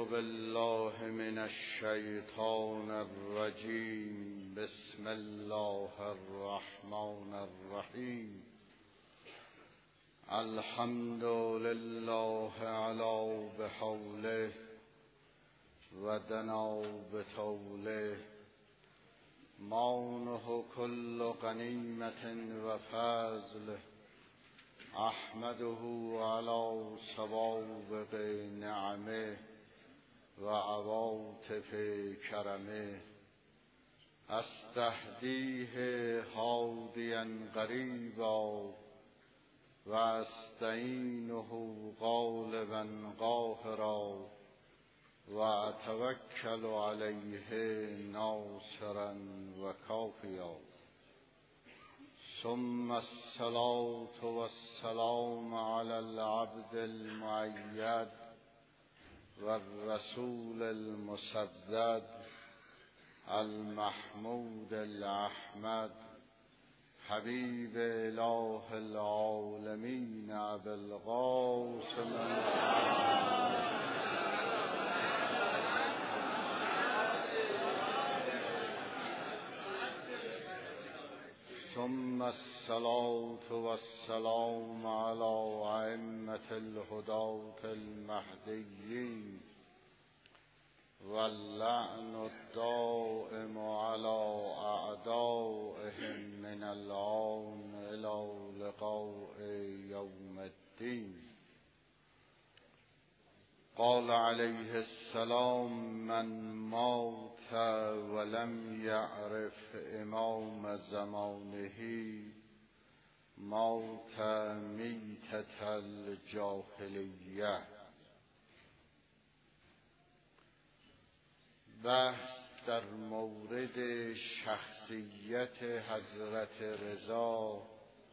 بالله من الشیطان الرجیم. بسم الله الرحمن الرحیم. الحمد لله علی بحوله و دنا بطوله. مانه كل غنیمت و فضل. احمده علی سوابق نعمه و عواطف کرمه. استهدیه هادیا قریبا و استعینه غالبا قاهرا و اتوکل علیه ناصرا و کافیا. ثم الصلاة والسلام على العبد المؤید والرسول المسدد المحمود الأحمد حبیب اله العالمین ابی القاسم ثم الصلاة والسلام على أئمة الهداة المهديين واللعن الدائم على أعدائهم من الآن إلى لقاء يوم الدين. قال عليه السلام: من مات ولم يعرف امام زمانه مات میتة الجاهلیه. بحث در مورد شخصیت حضرت رضا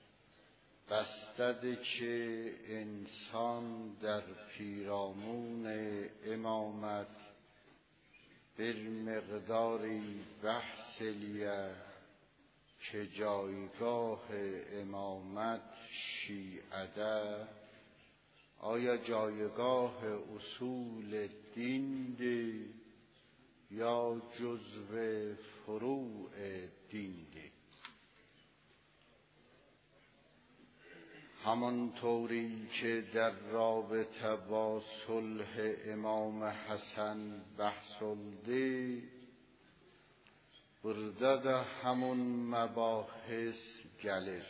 بستده که انسان در پیرامون امامت بر مقداری بحث لیه که جایگاه امامت شیعه آیا جایگاه اصول دین دی یا جزو فروع دین دی؟ همانطوری که در رابطه با صلح امام حسن بحث دی برده ده همون مباحث گلر.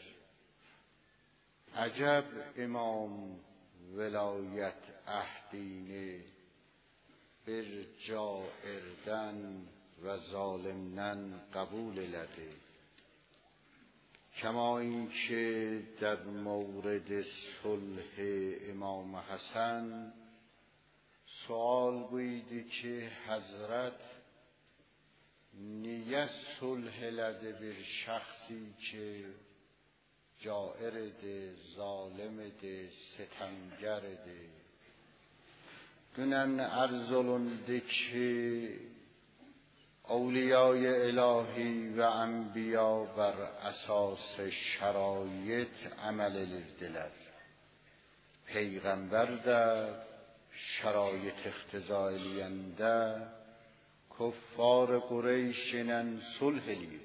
عجب امام ولایت اهدینه بر جائردن و ظالمنن قبول لده. کما این که در مورد صلح امام حسن سوال بویدی که حضرت نیت صلح لده بر شخصی که جائر ده، ظالم ده، ستمگر ده. دونن ارزلنده که اولیای الهی و انبیا بر اساس شرایط عمل لردلر. پیغمبر در شرایط اختزائلینده کفار قریشنن صلح لیر،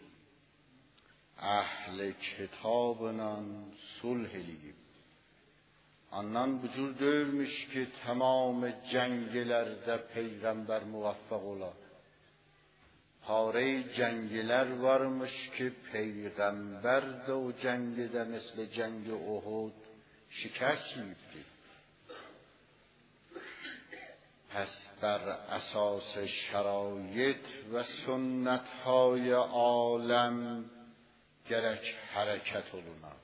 اهل کتابنان صلح لیر. آنان بجور دörmüş که تمام جنگلerde پیغمبر موفق ola. پاره جنگler varmış ki پیغمبر de o جنگde مثل جنگ احد شکست یافت. پس بر اساس شرایط و سنت‌های عالم gerek حرکت oluna.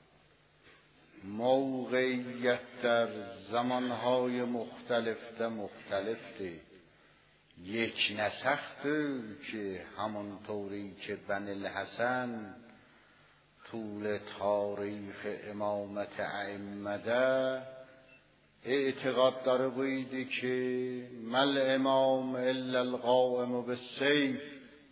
موقعیت در زمانهای مختلفه مختلفه. یک نسخته که همانطوری که بنی الحسن طول تاریخ امامت ائمه اعتقاد داره بویدی که مل امام الا القائم بالسیف.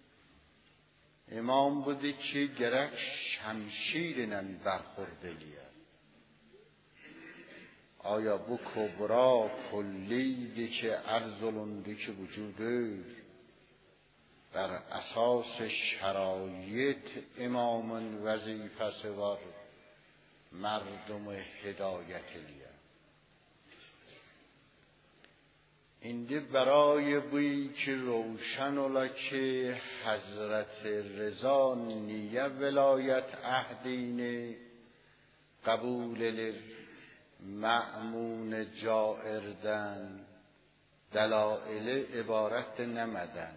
امام بودی که گرک شمشیرنن برخوردلیه. آیا bu کبرا کلیدی که ارزلوندی که وجوده بر اساس شرایط امامın vazifesi var mardum hidayet eliye. İndi برای بویی که روشن ola که حضرت رضا نیه ولایت عهدینه قبول مأمون جائردن دلائل عبارت نمدن.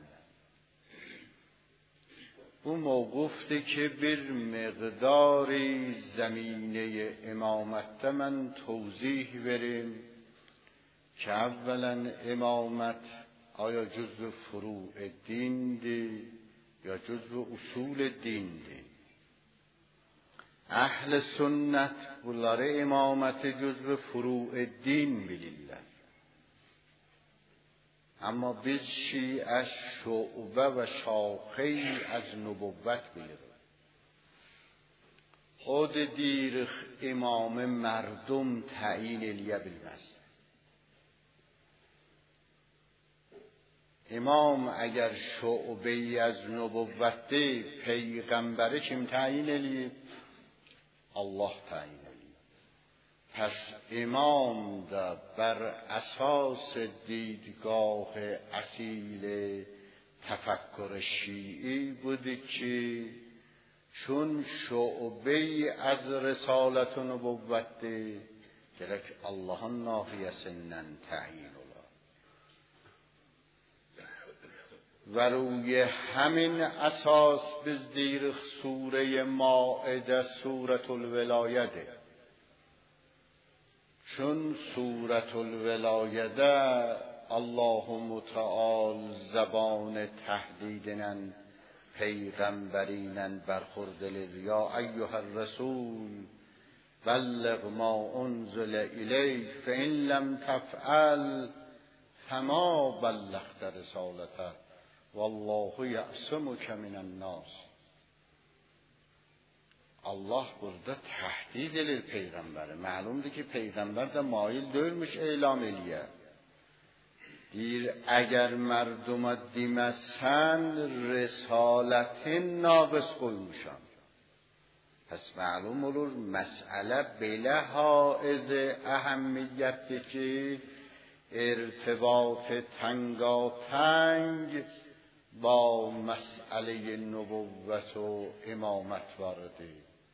Bu موقوفتی که bir مقداری زمینه امامت من توضیح بریم که اولا امامت آیا جزء فروع دین دی یا جزء اصول دین دی. اهل سنت bunları امامت جزء فروع دین bilirler. اما biz شیعه شعبه و شاخه از نبوت biliriz. خود دیر امام مردم تعیین الیه bilmez. امام اگر شعبه از نبوت پیغمبر kim تعیین الیه؟ الله تعیین الیه. پس امام دا بر اساس دیدگاه اصیل تفکر شیعی بوده که چون شعبه از رسالت و نبوت گرک الله ناحیه سنن تعیین اولا و روی همین اساس بزدیر سوره مائده سورة الولایده. چون سورة الولایده الله متعال زبان تهدیدنن پیغمبرینن برخوردل یا ایها الرسول بلغ ما انزل الیک فان لم تفعل فما بلغت رسالته والله یعصمک من الناس. Allah burada tehdit edilir peygambere. Ma'lumdur ki peygamber de mail değilmiş e'lam eliye. Deyir eğer merduma demezsen risaletin naqis qoymuşam. Pes ma'lum olur mesele belə haiz ehemmiyetdir ki irtibat tangatang با مسئله نبوت و امامت وارده.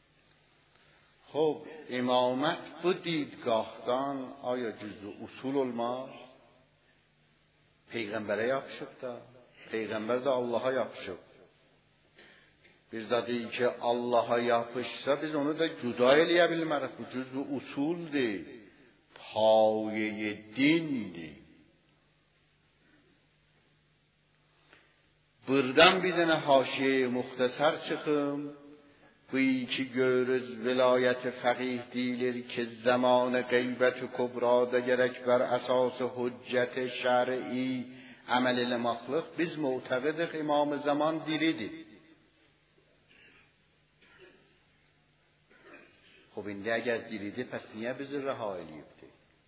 خب امامت bu دیدگاهdan آیا جزء usul olmaz? Peygambere yapışıp da, peygamber de Allah'a yapışıp. Bir zadı ki Allah'a yapışsa biz onu da cüda eleyebilmeriz. Bu cüz'ü usuldir, paye dindir. Buradan bir tane haşiye muhtasar çıkım. Bu iki görürüz velayet faqih deyilir ki zaman gıybet kubrada gerek bər əsas hüccət şer'i amel eləmaqlıq. Biz mu'taqidik İmam zaman diridir. خب indi eğer diridir pes niye bizi reha eləyibdi?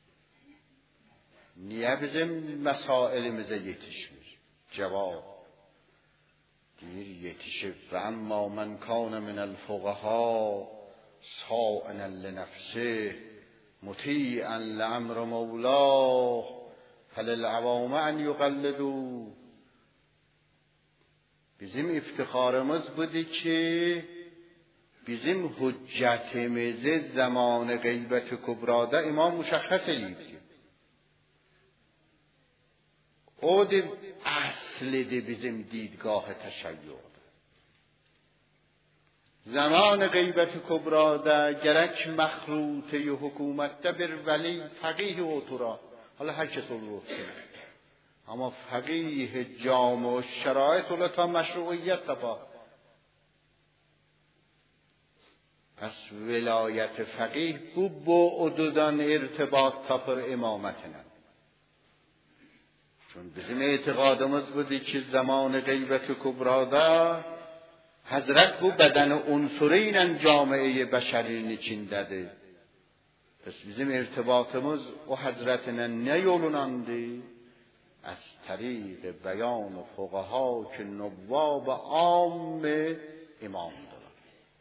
Niye bizim mesailimize yetişmir? Cevap دیر یتیشه و اما من کان من الفقها صائنا لنفسه مطیعا لامر مولاه فللعوام ان یقلدوا. bizim افتخارımız budur ki bizim hüccetimizi zaman gıybet kübrada imam müşahhas eləyibdi. O da aslidir bizim دیدگاه تشیع. زمان غیبت کبرا ده گرک مخلوطه حکومت ده بر ولی فقیه اوتورا حالا هر کس olur اما فقیه جامع و شرایط اولا تا مشروعیت تپا. پس ولایت فقیه bu بعددان ارتباط تپر امامتنه. چون bizim اعتقادımız budur ki zaman غیبت کبرادا Hazret bu bedeni unsuruyla camiye beşerinin içindedir. پس bizim ارتباطımız o Hazretine ne yolunandı? از طریق بیان فقها که نواب عام امام دارن.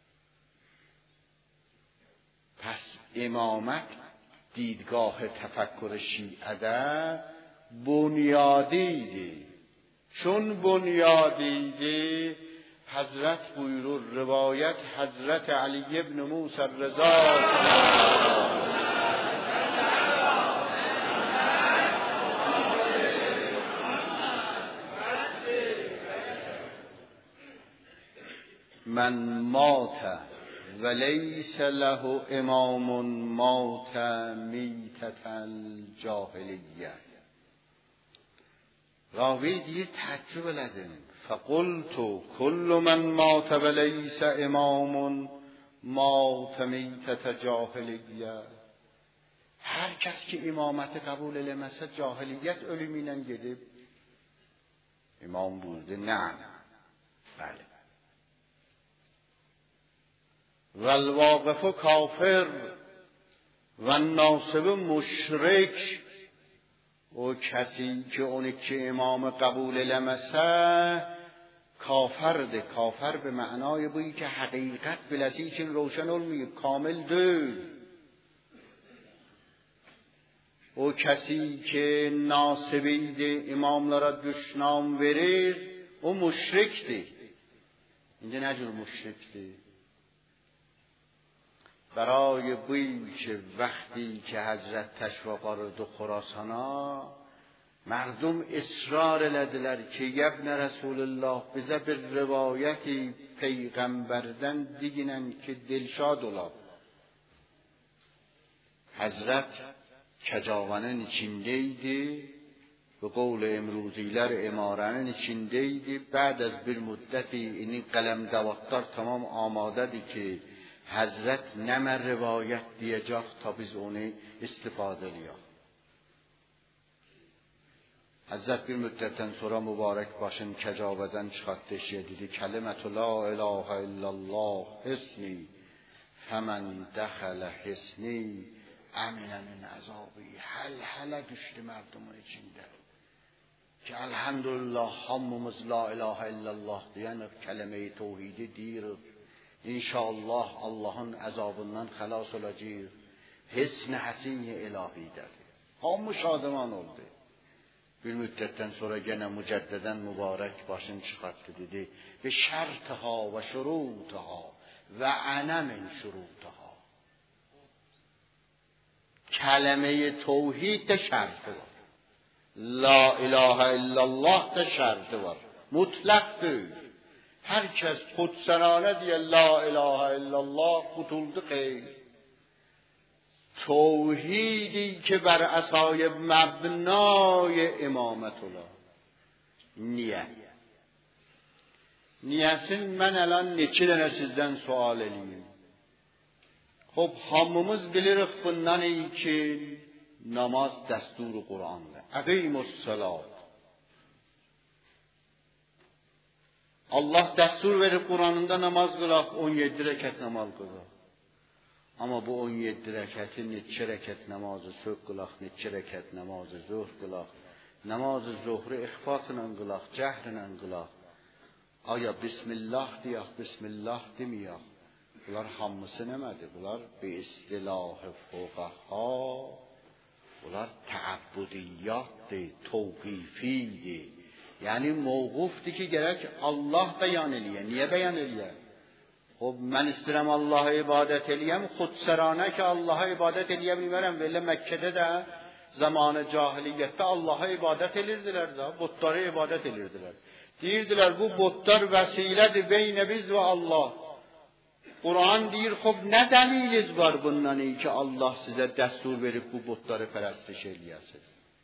پس امامت دیدگاه تفکر شیعه ده بنیادیده. چون بنیادیده حضرت buyurur روایت حضرت علی ابن موسی الرضا من مات ولیس له امام مات میتة الجاهلیه. راوی دیگه تعجب لدن فقلت کل من مات ولیس امام مات میتة جاهلیه. هر کس که امامت قبول لمسه جاهلیت ölümüyle gidip امام buyurdu نه بله. والواقف کافر و ناصب مشرک. و کسی که اونی که امام قبول لمسه کافر. کافر به معنای بویی که حقیقت بلسی که روشن olmuyor کامل değil. o kesi ki nasibiydi imamlara düşman verir o müşrikti. اینجا نه جور مشرکتی. برای بویی که وقتی که حضرت تشریف آورد خراسانا مردم اصرار لدیler که ابن رسول الله bize bir روایتی پیغمبردن دیگینن که دلشاد ola. Hazret kecavanın içindeydi. Ve قول امروزیler emarenin içindeydi. بعد از bir müddeti این قلم دواتlar tamam آماده‌di ki Hazret نمر روایت diyecek ta biz onu istifade ediyor. Hazret bir müddetten sonra mübarek başın kecaveden çıkarttı şey dedi. Kelimetu la ilahe illallah hisni femen dehale hisni emine min azabi. Hel düştü merdumun içinde. Ki elhamdülillah hamımız la ilahe illallah diyen kelime-i tevhidi diyoruz. İnşallah Allah'ın azabından xalas olacağız. Hisn-i hasin-i ilahidir. Hamı şadıman oldu. Bir müddetten sonra gene müceddeden mübarek başını çıkarttı dedi. Ve şertha ve şurutha ve ana min şurutha. Kelime-i tevhid de şerti var. La ilahe illallah da şerti var. Mutlak değil. Herkes kutsanane diye la ilahe illallah kutuldu kheyr. توحیدی که بر اسای مبنای امامت ola. Niye? Niyesin mən الان neçə dənə sizdən sual eləyim. Xop hamımız bilirik bundan ki namaz dəsturu Qur'andır. Əqimussalat. Allah dəstur verib Qur'anında namaz qılaq 17 rəkət namaz qılaq. Ama bu 17 rəkətin neçə rəkət namazı söq qılaq, neçə rəkət namazı zuhr qılaq, namazı zuhru ixfatla qılaq, cəhrlə qılaq. Aya bismillah deyək, bismillah deməyək. Bunlar hamısı nəmədir? Bunlar bir istilah-ı fuqaha, bunlar təabbudiyyatdır, tevqifiydir. Yani mevqufdir ki gerek Allah beyan eləyə. Niye beyan eləyə? خب من istəyirəm Allah'a ibadət eləyəm, xudserane ki Allah'a ibadət eləyə bilmərəm. Belə Məkkədə də zamanı cahiliyyətdə Allah'a ibadət edirdilər də, butlara ibadət edirdilər. Deyirdilər bu butlar vəsilədir beynə biz və Allah. Kur'an deyir, xub nə dəliliz var bundan ki Allah sizə dəstur verib bu butları pərəstiş eləyəsiniz.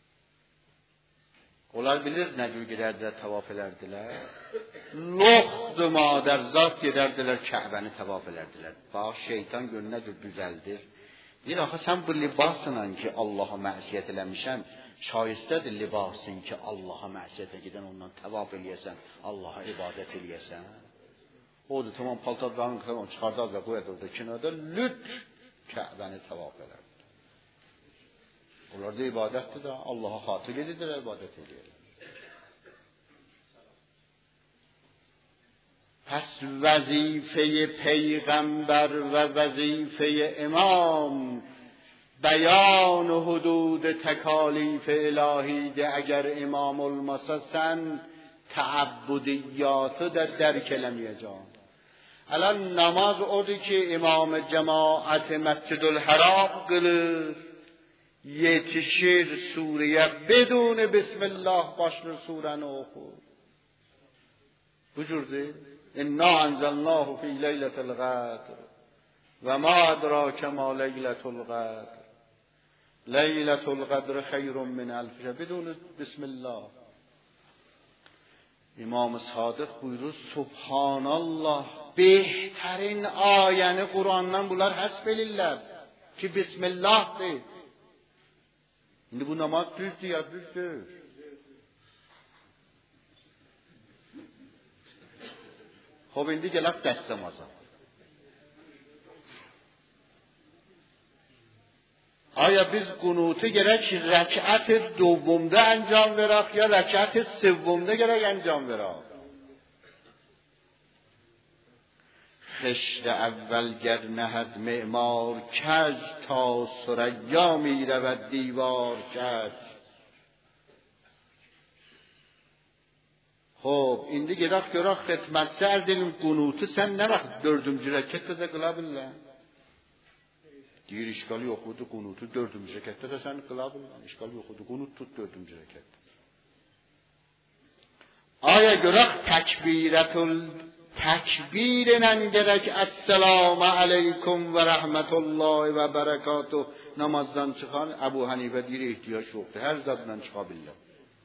Onlar biliriz nə cür gedərdilər, tavaf edərdilər. Loxdu madərzat gedərdilər, Kəbəni tavaf edərdilər. Bax, şeytan gönlünə düzəldir. Deyir, axı sən bu libasla ki Allah'a məsiyyət eləmişəm, şayistədir libasın ki Allah'a məsiyyətə gedən ondan tavaf eləyəsən, Allah'a ibadət eləyəsən. Odur, tamam paltarlarını çıxardar və qoyar orada kenarda, lüt Kəbəni tavaf edərdilər. Onlar da ibadətdir də, Allaha xatır edirlər, ibadət edirlər. پس وظیفه پیغمبر و وظیفه امام بیان حدود تکالیف الهی ده. اگر امام المسسن تعبدیات در کلمه جان. الان نماز اودی که امام جماعت مسجد الحرام قلر یتشیر سوره بدون بسم الله başlar سوره okur. Bu cürdür. انا انزلناه فی لیلة القدر و ما ادراک ما لیلة القدر لیلة القدر خیر من الف شهر بدون بسم الله. امام صادق buyurur سبحان الله بهترین آیه قرآنdan bunlar hasb elirlər ki bismillahdır. İndi bu namaz düzdür ya düzdür. خب این دیگه لفت دست نمازا. آیا biz قنوتı gerek رکعت دومده انجام veraq یا رکعت سومده gerek انجام veraq؟ خشت اول گر نهد معمار کج تا ثریا می رود دیوار کج. خب indi gedaq göraq xidmətçi ərz elin qunutu sən nə vaxt dördüncü rəkətdə də qıla bilirlər? Deyir işgal yoxudu qunutu dördüncü rəkətdə də sən qıla bilirlər. İşgal yoxudu qunut tut dördüncü rəkətdə. Aya göraq təkbirlə gərək Əssəlamu aleykum və rəhmətullahi və bərəkatuh namazdan çıxan Əbu Hanifə deyir ehtiyac yoxdur. Hər zadla çıxa bilirlər.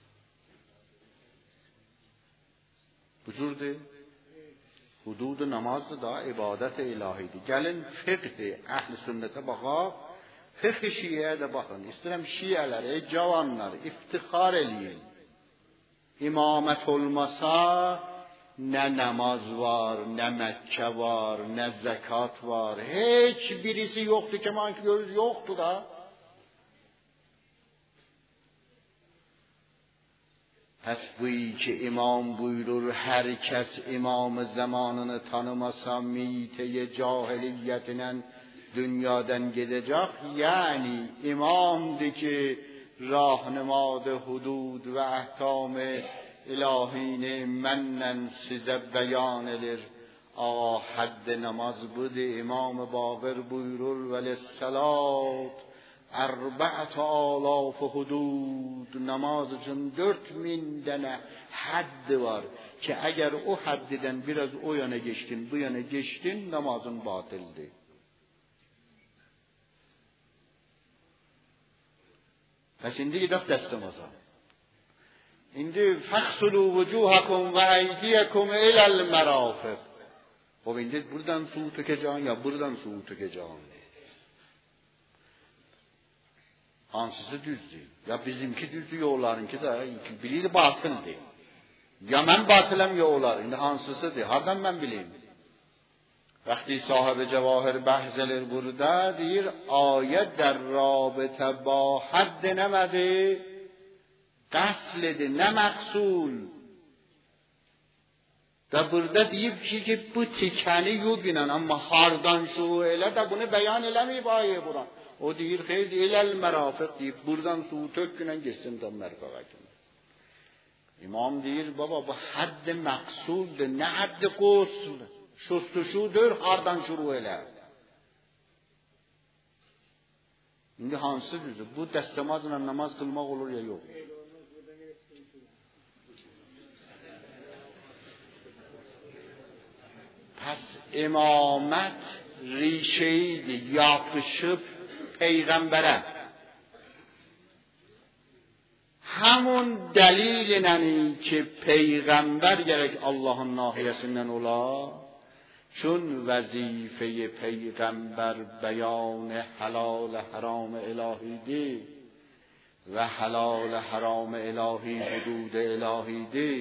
Bu cürdür. Hudud namazdır da ibadət ilahidir. Gəlin fiqh əhl-i sünnətə baxaq. Fiqh şiəyə də baxın. İstəyirəm şiələri, cavanları iftixar eləyin. İmamət olmasa nə namaz var, nə Məkkə var, nə zəkat var. Heç birisi yoxdur ki, man ki görürüz yoxdur da. پس بویی که امام buyurur hər kəs imam zamanını tanımasa mite cahiliyyətlə dünyadan gedəcək. Yəni imamdır ki rahnamadı hudud və əhkam ilahini məndən sizə bəyan edir. Ağa hədd namaz budur. İmam Baqir buyurur vəlissalat 4000 hudud. Namaz üçün 4000 dənə hədd var ki əgər o həddidən biraz o yana geçtin, bu yana geçtin, namazın batildir. Pəs indi gedək dəst namaza. İndi fəxsulu vucuhakum və eydiyakum iləl mərafiq. O indi buradan su tökəcəksən ya buradan su tökəcəksən. Hansısı düzdür? Ya bizimki düzdür ya onlarınki də biri batıldır. Ya mən batiləm ya onlar. İndi hansısıdır? Hardan mən bileyim? Vəqti sahibi Cəvahir bəhz edir burada deyir ayət در رابطه با حد نmədi qəslidir, nə məqsul. Və burada deyib ki bu tikəni yox ilə amma hardan şu elə də bunu bəyan eləməyib ayə bura. O deyir xeyr eləl mərafiq deyib buradan su tökünən geçsin tam mərfəqə kimi. İmam deyir baba bu hədd məqsuldur, nə hədd qusl. Şustuşudur hardan şuru elə. İndi hansı düzdür? Bu dəstəmazla namaz qılmaq olur ya yox? Pəs imamət rişeydir, yapışıb peyğəmbərə. Həmun dəlillə ki peyğəmbər gərək Allahın nahiyəsindən ola. چون وظیفه پیغمبر بیان حلال حرام الهی دی و حلال حرام الهی حدود الهی دی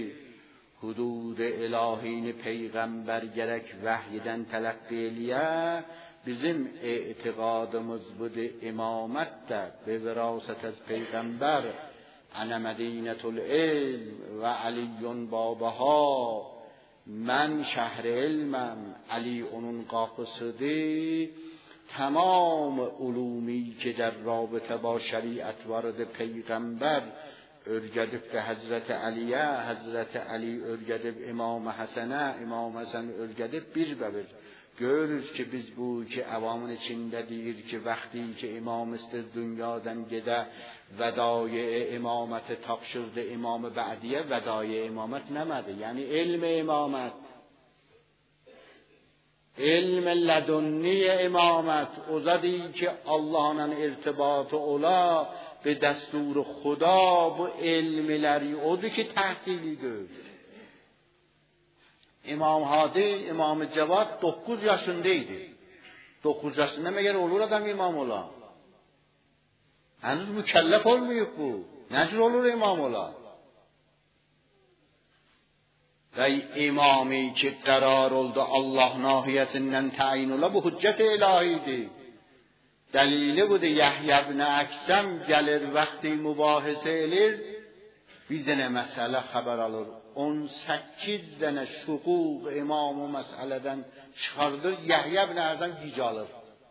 حدود الهین پیغمبر گرک وحیدن تلقی الیه bizim اعتقادımız بوده امامت ده به وراثت از پیغمبر انا مدینة العلم و علی بابها، من شهر علمم، علی onun قاصده. تمام علومی که در رابطه با شریعت وارد پیغمبر örgedip de Hazreti Ali'ye, Hazreti Ali örgedip İmam Hasan'a, İmam Hasan örgedip bir be bir. Görürüz ki biz bu ki avamın içinde değil ki vakti ki imam ister dünyadan gide vedai imameti tapşırdı imam-ı ba'diye vedai imamet nemedi. Yani ilm imamet, ilm ledunni imamet o zadi ki Allah'ın irtibatı ola به دستور خدا bu ilmileri odur ki tahsilidir. İmam Hadi, İmam Cevat 9 yaşındaydı. 9 yaşında meğer olur adam imam ola. Henüz mükellef olmuyor bu. Necr olur imam ola. Ve imami ki karar oldu Allah nahiyesinden tayin ola bu hüccet ilahidir. Delili budur Yahya ibn Aksam gelir vakti mübahese elir bir dene mesele haber alır 18 tane şukuk imamı meseleden çıkardır Yahya ibn Aksam gic alır.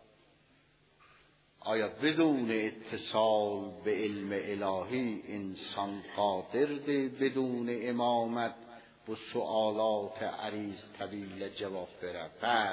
Aya بدون اتصال به علم الهی انسان قادرdir بدون امامت bu سوالات عریض طویل جواب بره.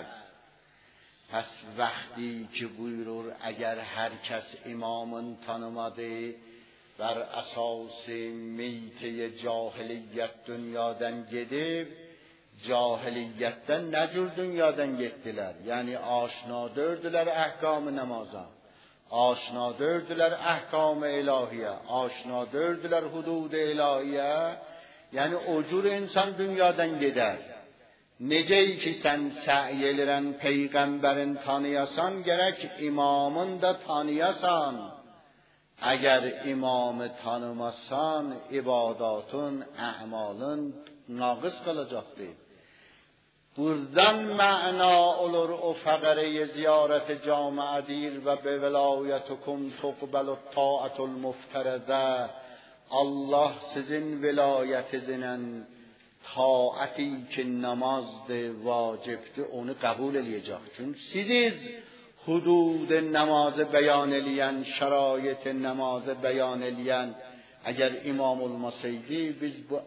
پس وقتی که buyurur اگر هر کس امامın tanımadı بر اساس میته جاهلیت dünyadan gidip cahiliyetten necur dünyadan gittiler. Yani aşina dördüler ahkam-ı namaza, aşina dördüler ahkam-ı ilahiye, aşina dördüler hudud-u ilahiye. Yani o cür insan dünyadan gider. Necəyi ki sən səy elirən peyğəmbərin tanıyasan, gərək imamın da tanıyasan. Əgər imamı tanımasan, ibadatın, əmalın naqız qalacaqdır. Buradan məna olur o fəqərəyə ziyarət camiədir və be velayətukum tuqbəlü taətul muftərədə. Allah sizin vilayətinizlə taati ki namazdır, vacibdir, onu kabul eləyəcək. Çünkü siz hudud namazı beyan eləyən, şərait namazı beyan eləyən, eğer imam olmasaydı biz bu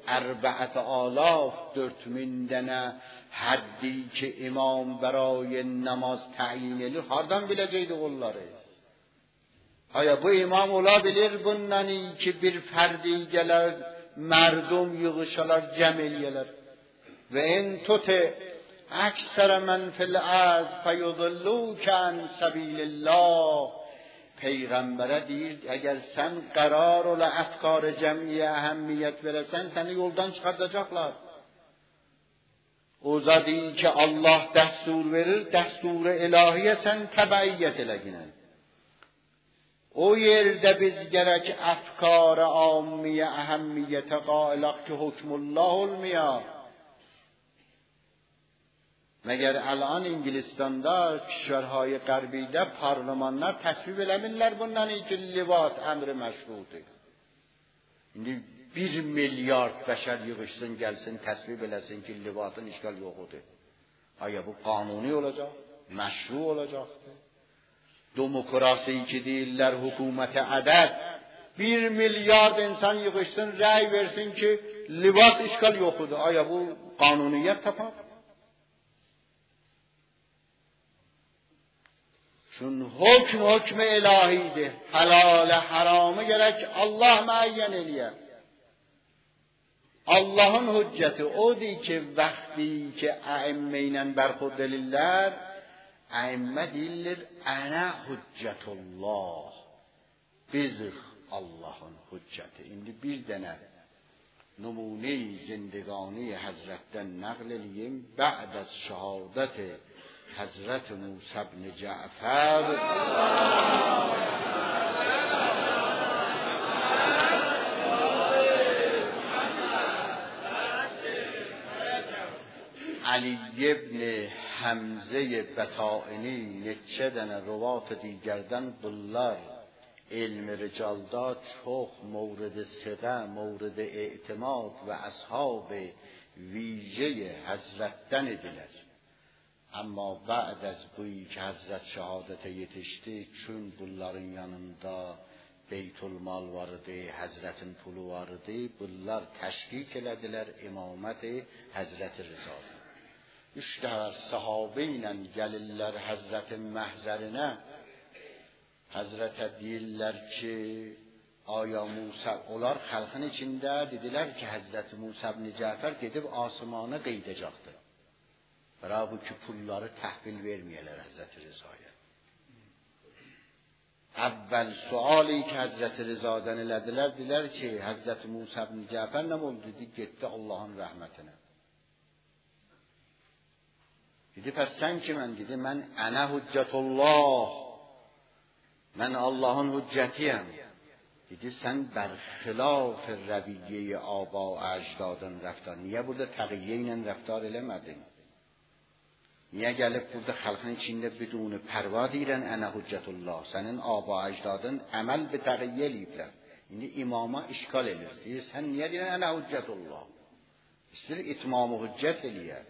4,000 dənə haddi ki imam برای namaz tayin edir, hardan biləcəkdik onları? Aya bu imam olabilir bundan ki bir ferdi gələr, مردم یغشلر جمعیلر و این توته اکثر من فی الارض فیضلوک عن سبیل الله. پیغمبره دید اگر sen قرار ola افکار جمعی اهمیت veresen seni yoldan çıkartacaklar. O zadi ki Allah destur verir, destur-u ilahiye sen tebeyyet eleginen. O yerde biz gerek afkar-ı âmmiye ehemmiyete qailaq ki hukmullah olmuyor. Meğer الان İngilistan'da, kişiverhay غربی'de parlamanlar təsvib eləmirlər bundan ki livat əmri məşrudur. İndi 1 milyard bəşər yığışsın, gəlsin, təsvib eləsin ki livatın işgal yoxudur. Aya bu qanuni olacaq, məşru olacaqdır. Demokrasi ki deyirlər hükümete adət 1 milyard insan yığışsın, rəy versin ki libat işgal yoxudur. Aya bu qanuniyyət tapar? Çün hükm ilahidir. Halal haramı gerek Allah müəyyən eləyər. Allah'ın hücceti odur ki vakti ki əimmə ilə bərxud elirlər, əimmə deyirlər, ənə hüccətullah. Bizik Allah'ın hücceti. İndi bir dənə numune-i zindegani Hazret'ten nəql eləyim. Bə'd az şəhadət Hazret Musa ibn Cəfər علی ابن حمزه بطائنی نچدن روات دیگردن بلار علم رجال داد چخ مورد ثقه مورد اعتماد و اصحاب ویژه حضرتن دیلر. اما بعد از بویی که حضرت شهادت yetişti چون bunların yanında Beytülmal vardı, Hazretin pulu vardı. Bunlar teşkik elediler imameti Hazreti Rıza'da. Üç dəfər sahabe ilə gəlirlər Hazretin məhzərinə. Hazretə deyirlər ki, aya Musa, onlar xalqın içində dedilər ki, Hazreti Musa ibn Cəfər gedib asmana qeydəcəkdir. Bıra bu ki, pulları təhvil verməyələr Hazreti Rıza'ya. Əvvəl suali ki, Hazreti Rıza'dan elədilər, dedilər ki, Hazreti Musa ibn Cəfər nə oldu? Dedi, getdi Allah'ın rəhmətinə. Dedi, pəs sən ki, mən dedi, mən ənə hüccətullah, mən Allah'ın hüccətiyəm. Dedi, sən bərxilaf rəviyyə-i aba əcdadın rəftar. Niyə burada təqiyyə ilə rəftar eləmədin? Niyə gəlib burada xalqın içində bidun pərva deyirən ənə hüccətullah? Sənin aba əcdadın əməl bi təqiyyə eləyiblər. İndi imama işgal elir. Deyir, sən niyə deyirən ənə hüccətullah? İstəyir itmamı hüccət eləyər.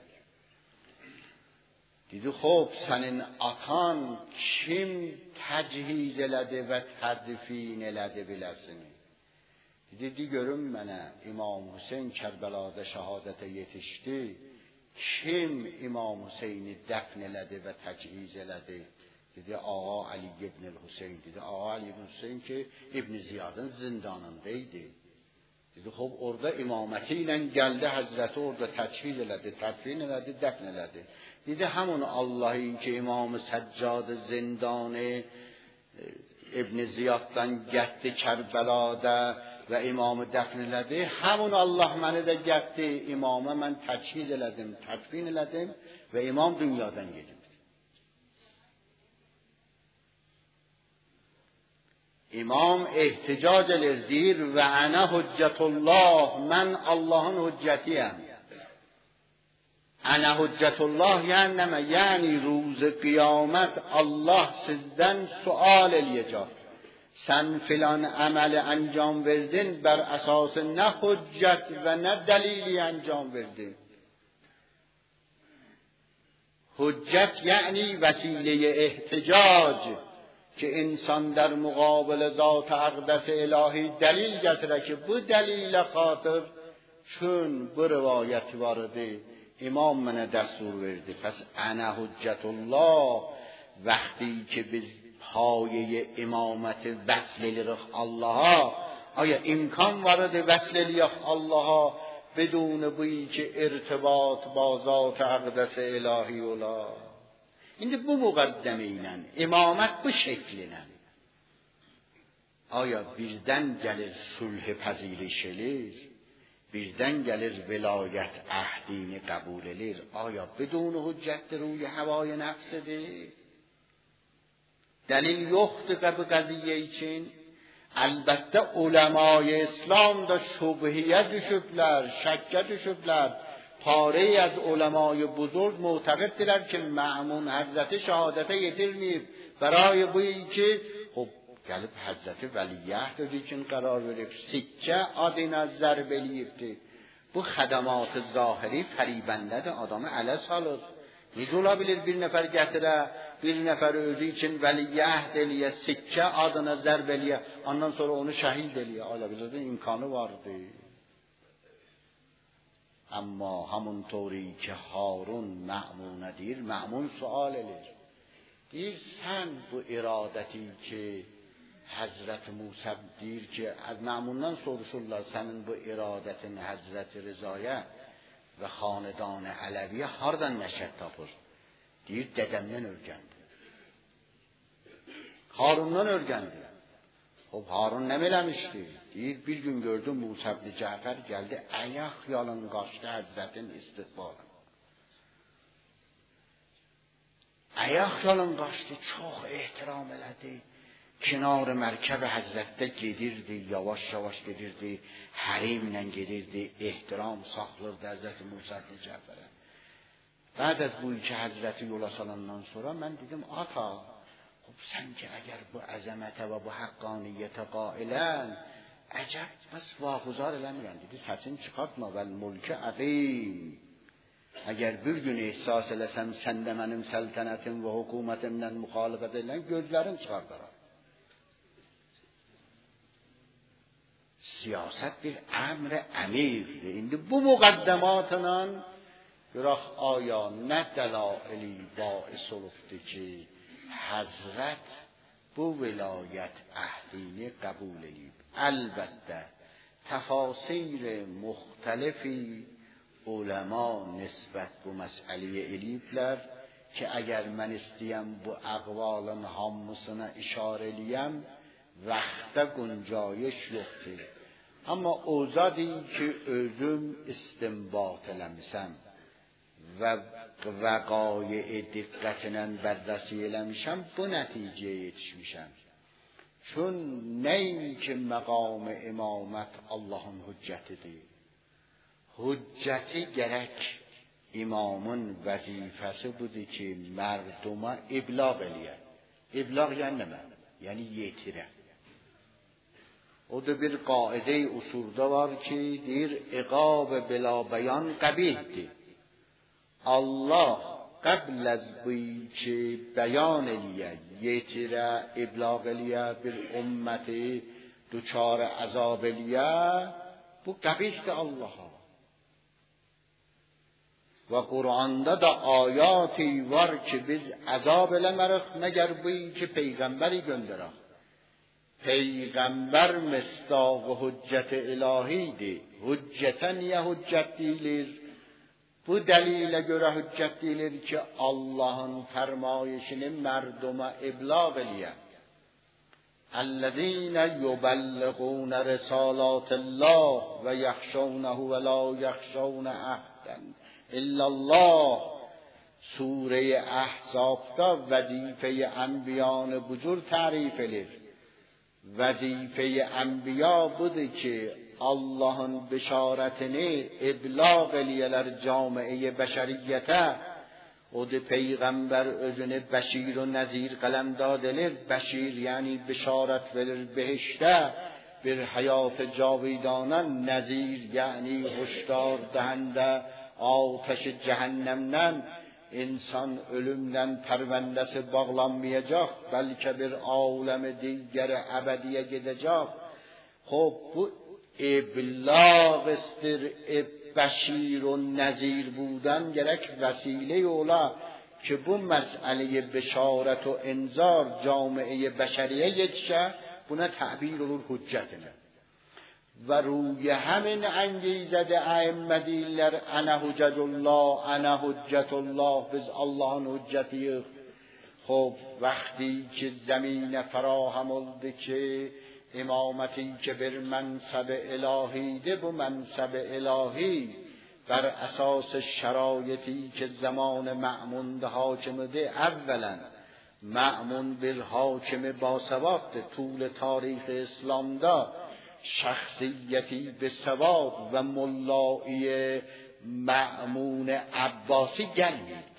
Dedi, xob, sənin atan kim təchiz elədi və tədfin elədi biləsini? Dedi, görün mənə, İmam Hüseyin Kərbəlada şəhadətə yetişdi. Kim İmam Hüseyni dəfn elədi və təchiz elədi? Dedi, ağa Ali ibn Hüseyin. Dedi, ağa Ali ibn Hüseyin ki, İbn Ziyadın zindanındaydı. Dedi, xob, orada imaməti ilə gəldi, Həzrəti orada təchiz elədi, tədfin elədi, dəfn elədi. Dedi, همون Allah'ın ki İmam Səccad zindanı İbn Ziyaddan getdi Kərbəlada və imamı dəfn elədi. همون Allah məni də getdi imama mən təchiz elədim, tədfin elədim və imam dünyadan gedib. İmam ehticac edir, deyir və ənə hüccətullah, mən Allah'ın hüccətiyəm. Ənə hüccətullah yəni nəmə? Yəni روز qiyamət Allah sizdən sual eləyəcək. Sən filan əməli əncam verdin, bər əsası nə hüccət və nə dəlili əncam verdin. Hüccət yəni vəsilə-i ehticac ki insan در مقابل ذات اقدس الهی دلیل gətirə ki bu dəlilə xatır çün bu rivayət var idi. İmam mənə dəstur verdi. Pəs ənə hüccətullah vəqti ki biz payəyə imaməti vəsl edirik Allaha. Aya imkan var idi vəsl eləyək Allaha بدون بویی ki ارتباط با ذات اقدس الهی ola. İndi bu müqəddəmə ilə imamət bu şəklinə aya birdən gəlir sulh pəziriş elir, birdən gəlir vilayət əhdini qəbul edir. Aya بدون hüccət روی هوای nəfsidir. Dəlil yoxdur bu qəziyyə üçün. Əlbəttə uləmای İslam da şübhiyə düşüblər, şəkkə düşüblər. Pare از علمای بزرگ معتقدdirlər ki Məmun Həzrəti şəhadətə yetirməyib. برای بویی ki خب gəlib Həzrəti Vəliyyət özü üçün qərar verib. Sikkə adına zərb eləyibdi. Bu xədəmat zahiri fəribəndədir, adamı ələ salır. Necə ola bilir bir nəfər gətirə, bir nəfər özü üçün vəliyyət eləyə, sikkə adına zərb eləyə, ondan sonra onu şəhid eləyə. Ola bilir, imkanı vardı. Amma همونطوری که هارون مأمونه deyir, مأمون sual edir. Deyir, sən bu iradəti ki Həzrət Musa deyir ki, Məmundan soruşurlar sənin bu iradətin Həzrət Rızaya və xanedan Ələviyə hardan nəşət tapır? Deyir, dədəmdən örgəndi. Harundan örgəndi. Xob, Harun nə eləmişdi? Deyir, bir gün gördüm Musa ibn Cəfər gəldi, ayaq yalın qaçdı Həzrətin istiqbalına. Ayaq yalın qaçdı, çox ehtiram elədi. Kinar mərkəb Həzrətdə gedirdi, yavaş-yavaş gedirdi, hərimlə gedirdi, ehtiram saxlırdı Həzrət Musa ibn Cəfərə. بعد از بویی که حضرت یولا سالانان سورا من دیدم آتا خب سن که اگر با عظمت و با حقانیت قائلن عجب بس واغزار لمیرن دیدی سسین چقدر ما ول ملک عقیم اگر bir gün ihsas elesem sende benim saltanetim ve hükümetimden muhalefet edilen gözlerin çıkardılar. Siyaset bir emr emirdir. İndi bu muqaddematla bırak aya ne delaili bais olubdu ki Hazret bu vilayet ehlini kabul edib. Elbette tefasir muhtelifi علما نسبت به مسئله الیبler که اگر من استیم bu اقوالın hamısına işareliyem vaxta güncayış yoxdur. Amma o zadi ki özüm istinbat eləmisəm və vəqayi diqqətlə bərrəsi eləmişəm bu nəticəyə yetişmişəm. Çün nəinki məqam imamət Allahın hüccətidir. Hücceti gerek imamın vazifesi budur ki merduma iblağ eliye. İblağ yani ne? Yani yetire. O da bir kaide usulda var ki dir iqab bila beyan qabihdir. Allah قبل از بوی که بیان eliye, yetire, iblağ eliye bir ümmeti duçar azab eliye bu qabihdir Allah'a. و قرآنda da ayati var ki biz azab eləmərik məgər bu ki peyğəmbəri göndərək. Peyğəmbər misdaq hüccət ilahidir. Hüccətə niyə hüccət deyilir? Bu dəlilə görə hüccət deyilir ki Allahın fərmayişini mərduma iblağ eləyə. الذين يبلغون رسالات الله و يخشونه ولا يخشون أحدا الا الله. سوره احزاب'da vazife enbiyanı bucur tarif edilir. Vazife enbiya budur ki Allah'ın beşaretini iblağ elələr camiye beşeriyete. O da peygamber özünü beşir و nezir qalemdad edir. Beşir yani beşaret verir behişte bir hayat cavidana, nezir yani hoşdar dehende ateş cehennemden insan ölümden pervendesi bağlanmayacak, belki bir alemi diğeri ebediye gidecek. Hop bu iblağıstır, beşir و nezir buden gerek vesile ola ki bu meseleyi beşaret و انذار جامعه بشریه yetişe buna tabir olur hüccetine. و روی همین انگیزه ائمه دیلر انا حجت الله انا حجت الله biz Allah'ın hüccetiyiz. خب وقتی که زمین فراهم oldu ki imameti که bir منصب الهیده bu منصب الهی بر اساس شرایطی که زمان مأمون حاکمده. اولا مأمون بالحاکم باسواد طول تاریخ اسلام دا شخصیتی به سواد و ملایی مأمون عباسی گلمید.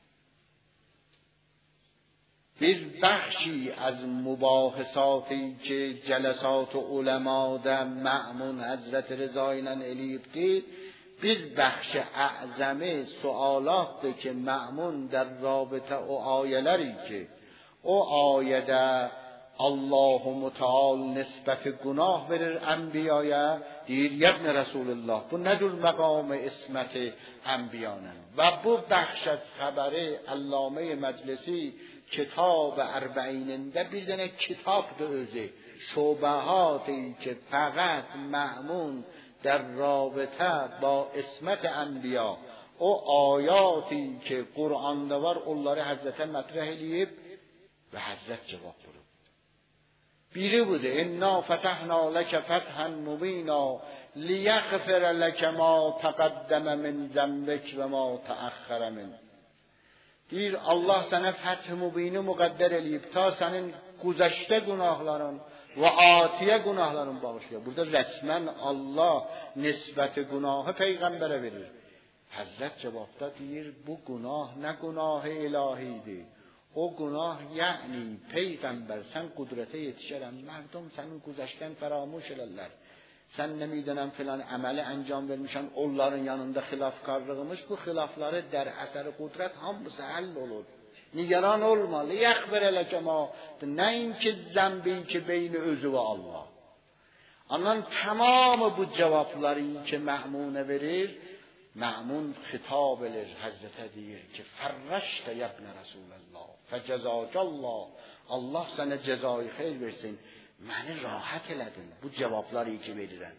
bir بخشی از مباحثاتی که جلسات علما در مأمون حضرت رضایی‌اً الیب دید bir بخش اعظمه سوالات که مأمون در رابطه و آیلری که o ayede Allah-u Muteal nisbet günah verir enbiyaya deyir yebne Resulullah bu nedir maqam ismet enbiyanın ve bu bəxş az xəbəri Allame Meclisi kitab ərbəinində bir dənə kitabdır özü şubahaتی که فقط مأمون در رابطه با اسمت انبیا o آیاتی که قرآنda var onları Hazret'e مطرح eləyib ve Hazret cevap verir. Biri budur. İnna fetahna leke fethan mubina liyaghfir leke ma taqaddama min zembik ve ma taakhkhara min. Deyir Allah sana feth mubini muqadder eləyib ta senin güzəştə günahların ve atiye günahların bağışlıyor. Burada resmen Allah nisbeti günahı peygambere verir. Hazrat cevap dad bu günah ne günah ilahiydi. O günah yani peygamber sen kudrete yetişirem. Merdum senin güzeşten feramuş ederler. Sen nemiydenen filan ameli enjam vermişen onların yanında hilafkarlığımış. Bu hilafları der eseri kudret hamısı hall olur. Nigaran olmalı. Yakber eleke ma. Neyinki zembi ki beyni özü ve Allah. Ondan tamamı bu cevapları ki Ma'mun'a verir. Ma'mun hitap edir Hazrete deyir ki ferreşte yebne Resulallah fecezakallah. Allah sana cezayı xeyr versin. Məni rahat eledin bu cevapları ki verirəm.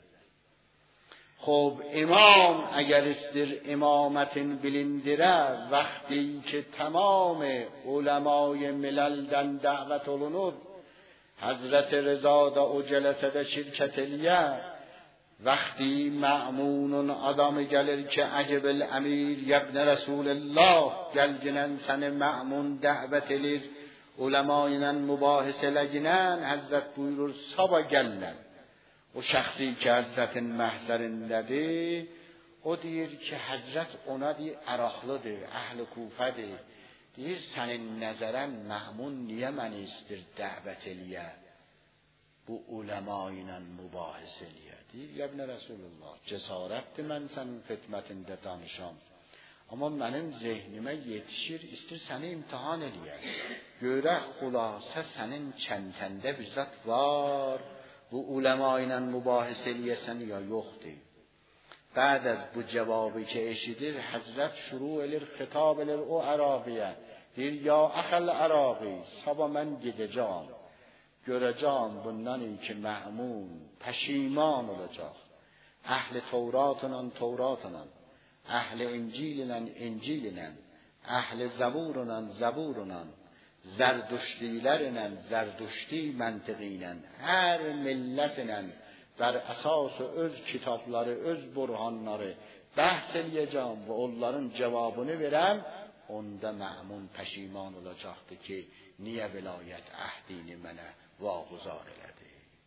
Xo'p imam eğer istir imametin bilindire vakti ki tamam ulemay milelden davet olunur. Hazreti Rıza da o celesede şirket eliye. Vakti Ma'munun adamı gelir ki acebel emir yebne Resulullah gelginen seni Ma'mun davet elir. Ulemayla mübahiseleğinen Hazret buyurur sabah gelirler. O şahsi ki Hazretin mahzerindedir. O deyir ki Hazret ona deyir Iraklıdır, Ahl-i Kufedir. Deyir senin nezeren Ma'mun niye beni istir davet eliye? Bu ulemayla mübahiseliye. Deyir yebne Resulullah cesarettir ben senin hizmetinde danışam. Ama benim zihnime yetişir, istir seni imtihan ediyor. Göre hulasa senin çentende bir zat var. Bu ulemayla mübahiseliyesen ya yoktu. بعد از bu cevabı ki eşidir, Hazret şuru elir, hitap elir o Arabiye. Deyir ya ahel Arabi, sabah ben gideceğim. Göreceğim bundan ki Ma'mun peşiman olacak. Ehli Tevrat'la Tevrat'la. Ehl-i İncil'le, ehl-i Zebur'la, Zerdüştilerle, Zerdüşti mentıqıyla, her milletle bər əsası öz kitapları, öz burhanları bəhs eləyəcəm və onların cevabını verəm, onda Ma'mun peşiman olacaktı ki, niye velayet ahdini mənə vağuzar elədi.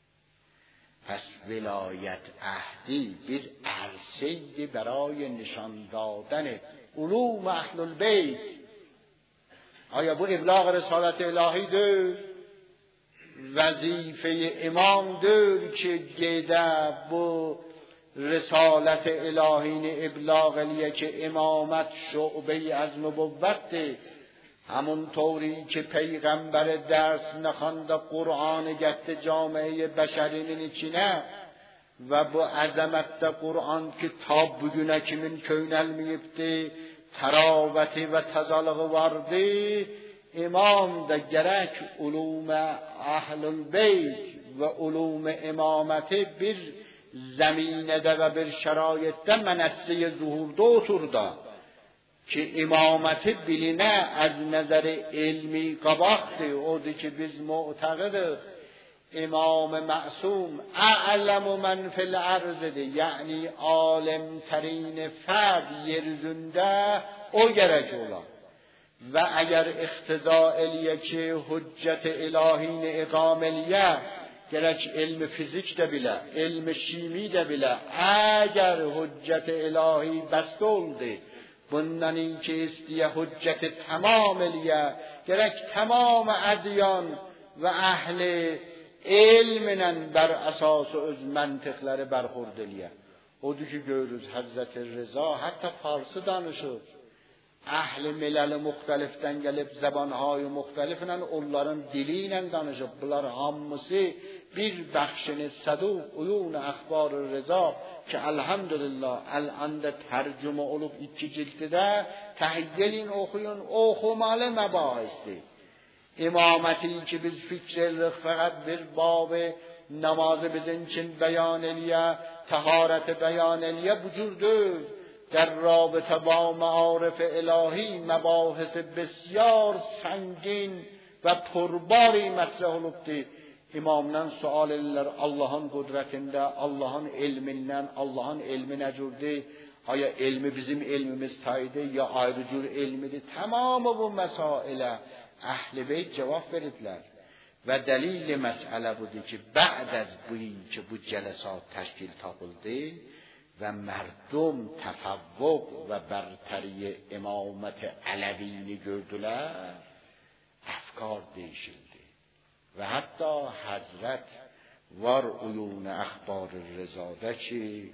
پس ولایت عهدی bir عرصه‌ای برای نشان دادن علوم اهل البیت. آیا bu ابلاغ رسالت الهیdir? وظیفه امامdir ki گیده bu رسالت الهین ابلاغ الیه که امامت شعبه از نبوته. همون طوری که پیغمبر درس نخوانده قرآن گفته جامعه بشرinin içine ve bu azamette Kur'an ki ta bugüne kimin köynelmeyipti, teraveti ve tazalığı vardı. İmam da gerek ulûme ahlul beyt ve ulûme imameti bir zeminede ve bir şerayette menesse zuhurda oturdu. Ki imameti biline az nezeri ilmi qabaxtır. Odur ki biz mu'taqidik. İmam Ma'sum a'lemu men fil arzidir. Yani alemterin ferd yeryüzünde o gerek olan. Ve eğer iktiza eliye ki hüccet ilahini ikameliye gerek ilmi fizik de bile, ilmi şimi de bile eğer hüccet ilahi beste oldu. Bundan اینکه istiye hücceti tamam eliye gerek tamam adyan ve ehli ilminen ber asası öz mentıkları berhurd eliye. Odur ki görürüz Hazreti Rıza hatta Farsı danışır. Ehli milali muhteliften gelip zabanهای muhtelifle onların diliyle danışıp bunlar hamısı bir bəxşini saduk uyun akhbar Rıza ki elhamdülillah el-anda tercüme olup 2 ciltide tehiyyelin okuyun okumalı mebahisti. İmameti ki biz fikirlik fakat bir babı namazı bizim için beyan eliye, tahareti beyan eliye bucurdur. در رابطه با معارف الهی مباحث بسیار سنگین و پرباری مطرح olubdu. İmamdan sual edirlər Allah'ın qudretində, Allah'ın ilmindən, Allah'ın ilmi necurdu? Aya ilmi bizim ilmimiz taydı ya ayrı cür ilmidir? Tamamı bu məsailə Əhl-i Beyt cavab verirlər. Və dəlil məsələ budur ki, bə'd az bu ki bu cəlsat təşkil tapıldı, و مردم تفوق و برتری امامت علوی gördüler افکار değişildi و حتی حضرت var uyun اخبار رضاده که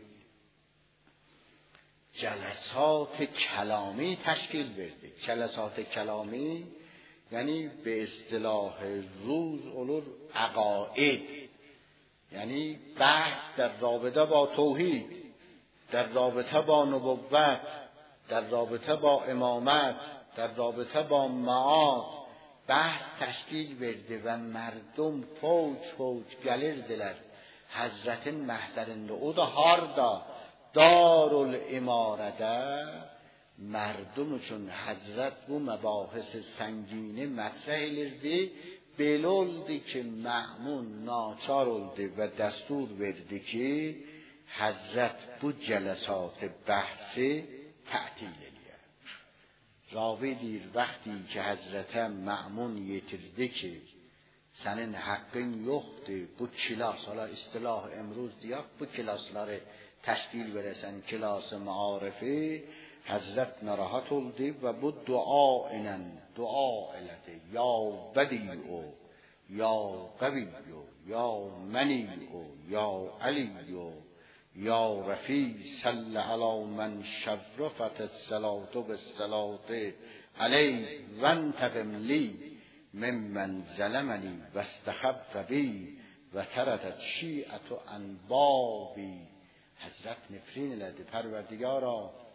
جلسات کلامی تشکیل verdi. جلسات کلامی یعنی به اصطلاح روز olur عقاید، یعنی بحث در رابطه با توحید، در رابطه با نبوت، در رابطه با امامت، در رابطه با معاد بحث تشکیل verdi و مردم فوج gelirdiler Hazretin mahzerinde. O da harda Darul İmarede merdum için Hazret bu mebahis sengini matrah edildi. Böyle oldu ki Ma'mun naçar oldu ve destur verdi ki Hazret bu celesat bahsi ta'til ediyor. Ravi deyir vakti ki Hazret'e Ma'mun yetirdi ki senin hakkın yoktu bu kilas, hala istilah emruz diyor, bu kilasları teşkil veresen kilası marifi. Hazret narahat oldu ve bu dua ile dua eledi. Ya bedi'u, ya qavi'u, ya mani'u, ya ali'u, ya rafi salli ala men şerrefet salatu ve salatu aleyh ve entaqim li mimmen zalemeni ve istahabbe bi ve teredet şi'atu enbabi. Hazret nefrin elədi, Pərverdigara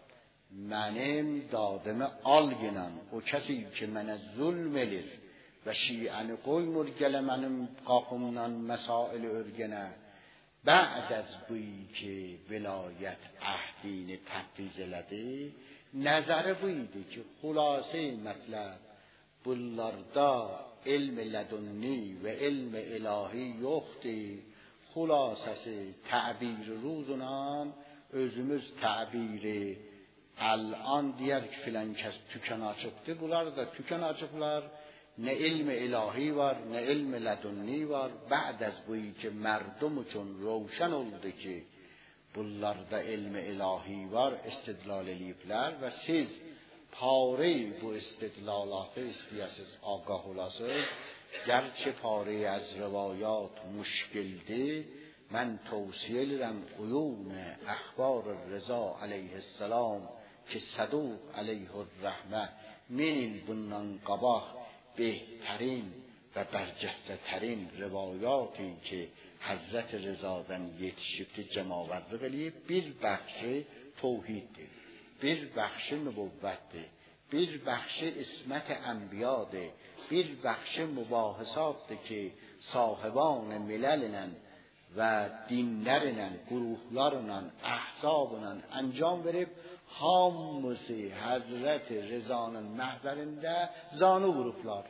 mənim dadımı al günən, o kəsi ki mənə zulm edir və şiəni qoymur gələ mənim qapımdan məsaili örgənə. Bə'd az bu ki vilayət əhdini təbriz elədi, nəzəri bu idi ki xülasəy mətləb bunlarda ilm lədunni və ilm ilahi yoxdur. Xulasəsi təbir ruzundan özümüz təbiri الان دیگر که filan کس tükən açıbdı. Bunlar da tükən açıblar. Ne ilmi ilahi var, ne ilmi ledunni var. بعد از bu ki merdum için روشن oldu ki bunlarda ilmi ilahi var, istidlal eləyiblər ve siz pare bu istidlalatı istəyəsiz, ağah olasınız. Gerçi pare az rivayat müşkildir. من توصیه لرم عیون اخبار رضا علیه السلام که صدوق علیه الرحمه من bundan qabaq بهترین و برجسته ترین روایاتی که حضرت رضاdan yetişibdi cemaverlik eləyib bir bəxşi توحیدdir, bir bəxşi nübüvvətdir, bir bəxşi ismət enbiyadır, bir bəxşi mübahisatdır ki sahibان مللlə و dinlərlə, qurullarla, əhzabla əncam verib hamısı Həzrət-i Rızanın məhzərində zanı vurublar.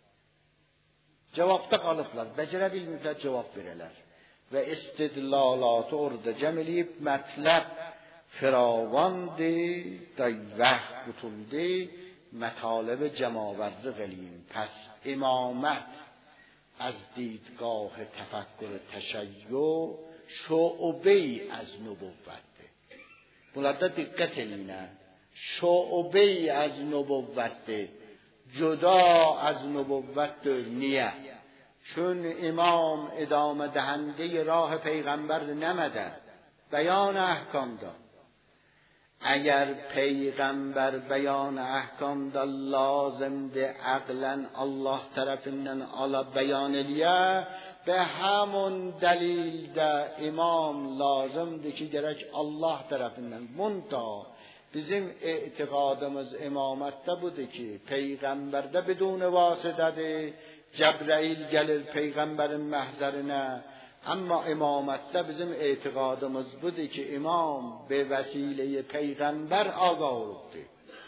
Cavabda qalıblar, becərə bilmiblər cavab verələr. Və istidlalatı orada cəm eləyib, mətləb firavandır, vəh qutuldu, mətalibi cəmaverlik eləyim. Pəs imamət از دیدگاه تفکر تشیع شعبه‌ای از نبوته. bunlarda diqqət edin. شعبه‌ای از نبوته. جدا از نبوت. نیه چون امام ادامه دهنده راه پیغمبر نمده، بیان احکام داد. اگر پیغمبر بیان احکام دا لازم ده عقلا الله طرفیnden ala بیان eliye به همون دلیل ده امام لازمده ki gerek Allah tarafından. Munta bizim اعتقادımız imamette budur ki peygamberde بدون vasıtadır. Cebrail gelir peygamberin mahzerine. Ama imamette bizim etiqadımız budur ki imam به vesileyi peygamber ağah olubdu.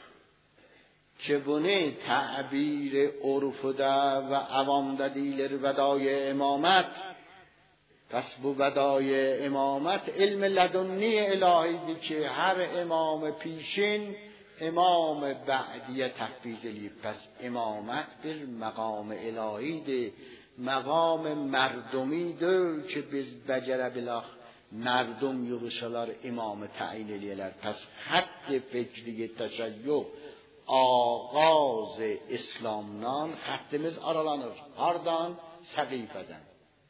Ki bunu تعبیر عرفده و عوامده دیلر ودای امامت. پس bu ودای امامت علم لدنی الهیدی که هر امام پیشین امام بعدیه تفویض eləyib. پس امامت bir مقام الهیdir. مقام مردمی دور که biz becərə bilək merdum yığışalar imamı təyin eləyələr. Pəs xətt fikri təşəyyü ağaz İslamdan xəttimiz aralanır. Hardan? Səqifədən.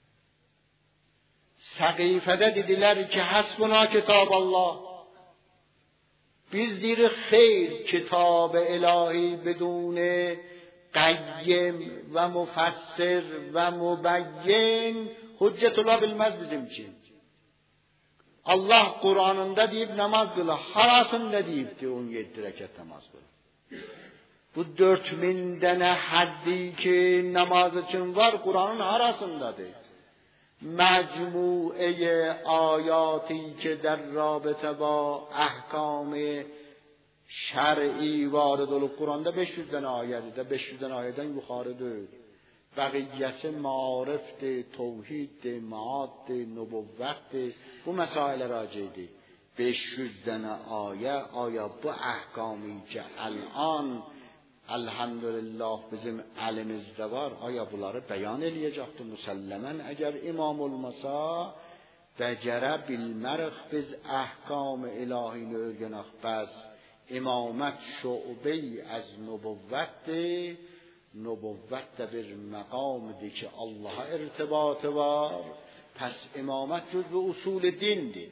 Səqifədə dedilər ki, həsbuna kitab Allah. Biz deyirik xeyr, kitab ilahi بدون قیم و مفسر و مبین حجت الله bilmez bizim için. Allah Kur'an'ında deyip namaz kılı, harasında deyip de 17 rekat namaz kılı. Bu 4000 tane haddi ki namaz için var Kur'an'ın harasındadır. مجموعه آیاتی که در رابطه با احکام شرعی وارد القرآن'da 500 tane ayetidir. 500 tane ayetten yukarıdır. Bəqiyyəsi marifdir, tevhiddir, maaddir, nübüvvətdir. Bu məsailə racidir. 500 tane آیا bu احکامی که الان elhamdülillah bizim elimizde var. Aya bunları beyan eləyəcəkdir müsəlləmən. Əgər imam olmasa, bəcərə bilmərik biz əhkam-ı ilahini öyrənək. Bəs imamət şu'bey az nübüvvətdir. Nübüvvət də bir məqamdır ki, Allaha irtibatı var. Pəs imamət cüzü usul dindir.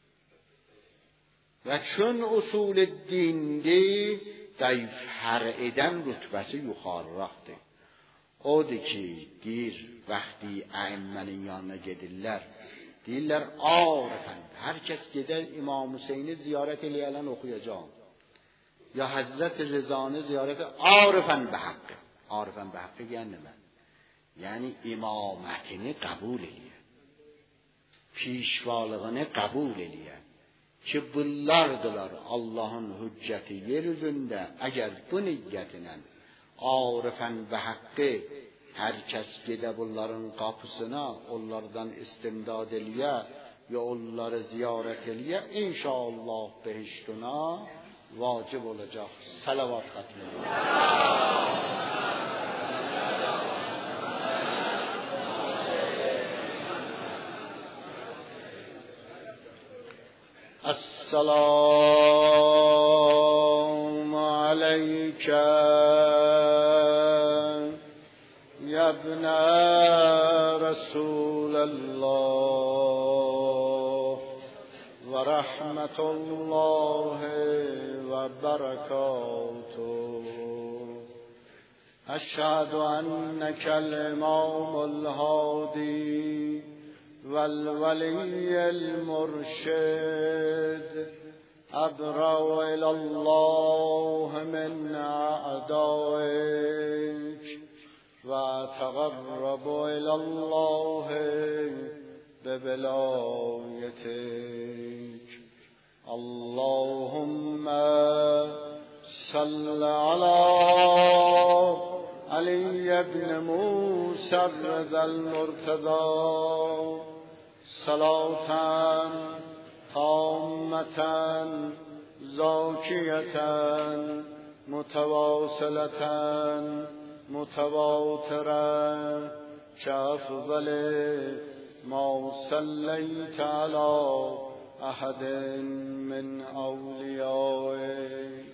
Və çün usul dindir, در فرعیدن رتبه‌سی yuxarıdaqdır. Odur ki, deyir, vaxtı əyimmənin yanına gedirlər. Deyirlər, arifən, hər kəs gedər İmam Hüseyni ziyarət eləyələn oxuyacaq. Ya Həzrət Rızanı ziyarət arifən bə haqqı. Arifən bə haqqı yəni nə? Yəni imamətini qəbul eləyər. Pişvalığını qəbul eləyər. Ki bunlardılar Allah'ın hücceti yeryüzünde. Eğer bu niyyetinden arifen ve hakkı herkes gide bunların kapısına onlardan istimdad eliye ve onları ziyaret eliye inşallah behiştuna vacip olacak. Salavat hatmediyor. السلام عليك يا ابن رسول الله ورحمة الله وبركاته أشهد أنك الإمام الهادي والولي المرشد أبرأ إلى الله من أعدائك وأتقرب إلى الله بولايتك اللهم صل على علي بن موسى الرضا المرتضى صلاة تامة زاكية متواصلة متواترة كأفضل ما صليت على أحد من أوليائك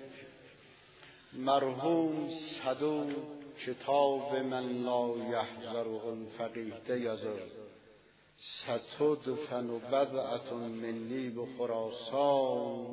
مرحوم صدوق کتاب من لا یحذره الفقیه yazır. ستدفن بضعة منی بخراسان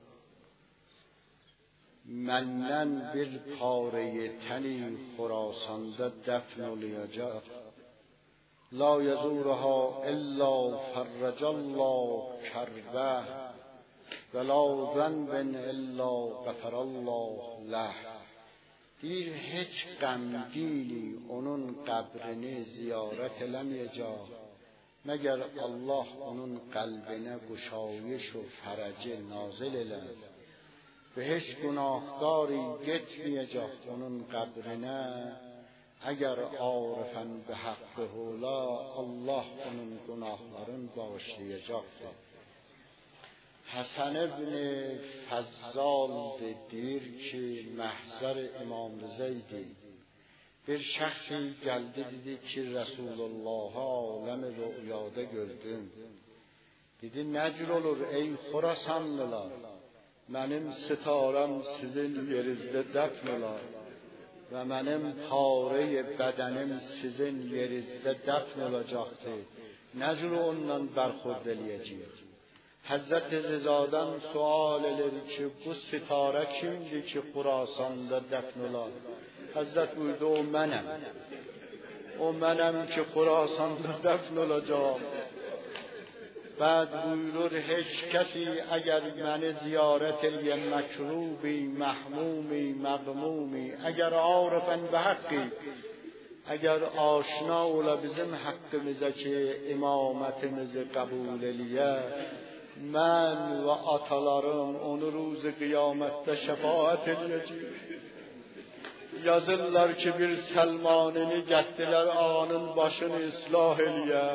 مندن bir پاره تنی خراسانده دفن olacak. لا یزورها الا فرج الله کربه ولا ذنب الا غفر الله له. دیر هیچ غمگینی onun قبرini ziyaret eləməyəcək مگر Allah onun قلبinə گشایش و فرج نازل elər ve heç günahkari getməyəcək onun قبرinə اگر عارفن به حق اولا Allah onun günahlarını bağışlayacaqdır. Həsən ibn Fəzzal deyir ki, məhzər İmam Rıza idi. Bir şəxsi gəldi dedi ki, Resulullah'ı aləm-i rüyada gördüm. Dedi, necür olur ey Xorasanlılar, mənim sitarəm sizin yerinizdə dəfn olar və mənim pare bədənim sizin yerinizdə dəfn olacaqdır. Necür ondan bərxurd eləyəcəyik? Həzrət Rızadan sual edir ki, bu sitarə kimdir ki Xorasanda dəfn olar? Həzrət buyurdu, o mənəm. O mənəm ki Xorasanda dəfn olacaq. بعد buyurur, heç کسی اگر من زیارت یه مکروبی محمومی مغمومی اگر عارفن به حقی اگر آشنا اولا bizim hakkımıza ki imamətimizi qəbul eləyə mən və atalarım onu ruzi qiyamətdə şəfaət eləyəcək. Yazırlar ki bir Səlmanini gətirdilər ağanın başını islah eləyə.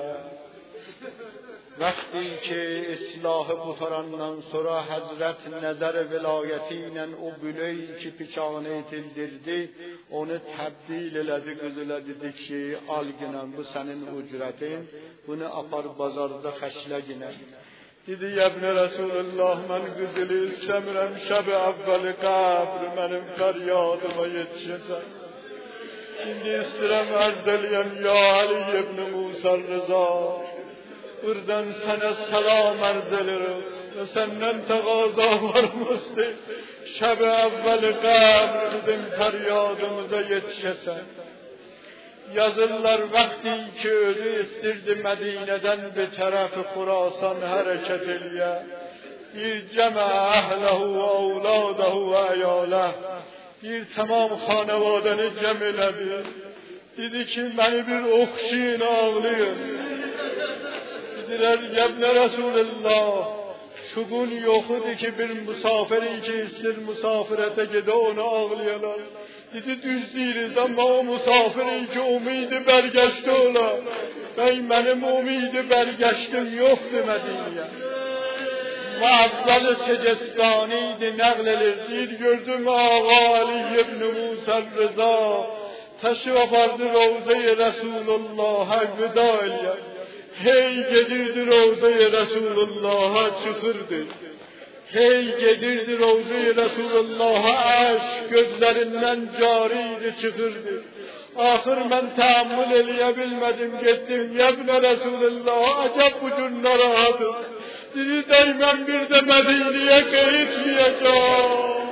وقتی که اصلاح قطرانdan sonra Hazret nəzər vilayəti ilə o büləyi ki piçanı etildirdi, onu təbdil elədi, qızıladı, dedi ki, al günəm bu sənin ücretin, bunu apar bazarda xəşləginə. Dedi, yəbni Resulullah, mən qızılı istəmirəm, şəb-i əvvəli qəbr, mənim fəryadıma yetişəsən. İndi istirəm ərz eləyəm, ya Ali ibn Musa Rıza, buradan sana selam arz ederim ve senden tegaza varmıştı. Şeb-i evvel kabr bizim feryadımıza yetişesen. Yazırlar vakti ki özü istirdi Medine'den bir tarafı Khurasan hareket eliye. Bir cema ahlehu ve avladahu ve ayaleh. Bir tamam hanevadeni cemiledi. Dedi ki beni bir okşayın ağlayın. Dediler, yebne Resulullah, şu gün yoktu ki bir misafiri ki istir misafirete gide onu ağlayalar. Dedi, düz değiliz ama o misafiri ki umidi bergeçti ola. Benim umidi bergeçtim yoktu Medine'ye. Muazzal-ı Secestani'ydi, naklelir. Gördüm Ağa Ali ibn Musa Rıza, teşrif vardı Ravza-i Resulullah'a veda eləyər. Hey gedirdi Ravza-i Resulullah'a çıkırdı. Hey gedirdi Ravza-i Resulullah'a aşk gözlerinden cariydi çıkırdı. Ahır ben tahammül eleyebilmedim, gittim yebne Resulullah, acaba bu gün narahatım. Dedi daimem bir de Medine'ye gitmeyeceğim.